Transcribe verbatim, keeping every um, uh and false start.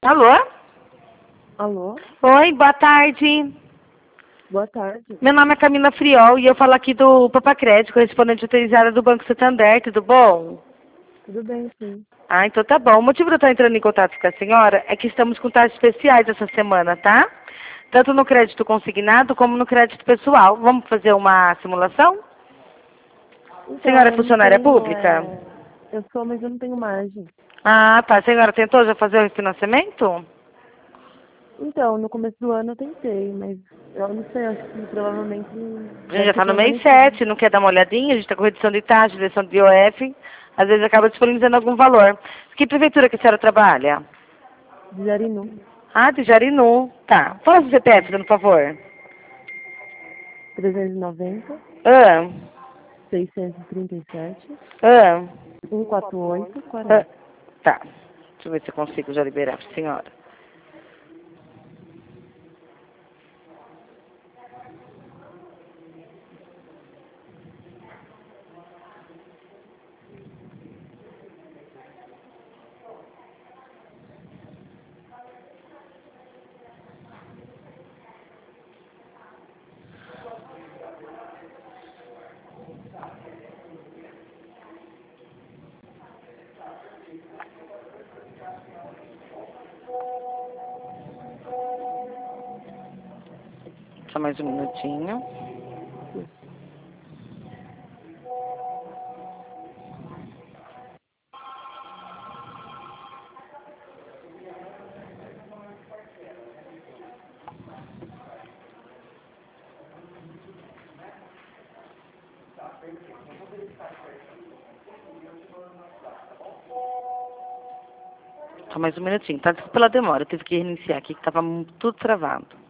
Alô? Alô? Oi, boa tarde. Boa tarde. Meu nome é Camila Friol e eu falo aqui do Papacrédito, correspondente autorizada do Banco Santander, tudo bom? Tudo bem, sim. Ah, então tá bom. O motivo de eu estar entrando em contato com a senhora é que estamos com taxas especiais essa semana, tá? Tanto no crédito consignado como no crédito pessoal. Vamos fazer uma simulação? Então, Senhora é eu não funcionária tenho, pública? é... Eu sou, mas eu não tenho margem. Ah, tá. A senhora tentou já fazer o refinanciamento? Então, no começo do ano eu tentei, mas eu não sei, acho que provavelmente A gente deve já ter está no mês permanecido. sete, não quer dar uma olhadinha? A gente está com redução de taxa, redução de I O F. Às vezes acaba disponibilizando algum valor. Que prefeitura que a senhora trabalha? De Jarinu. Ah, de Jarinu. Tá. Fala o C P F, Sim. dando favor. trezentos e noventa, Ah, seiscentos e trinta e sete, ah, cento e quarenta e oito, ah. quarenta. Tá. Deixa eu ver se eu consigo já liberar para a senhora. Só mais um minutinho. Sim. Só mais um minutinho. Tá? Desculpa pela demora. Eu tive que reiniciar aqui, que estava tudo travado.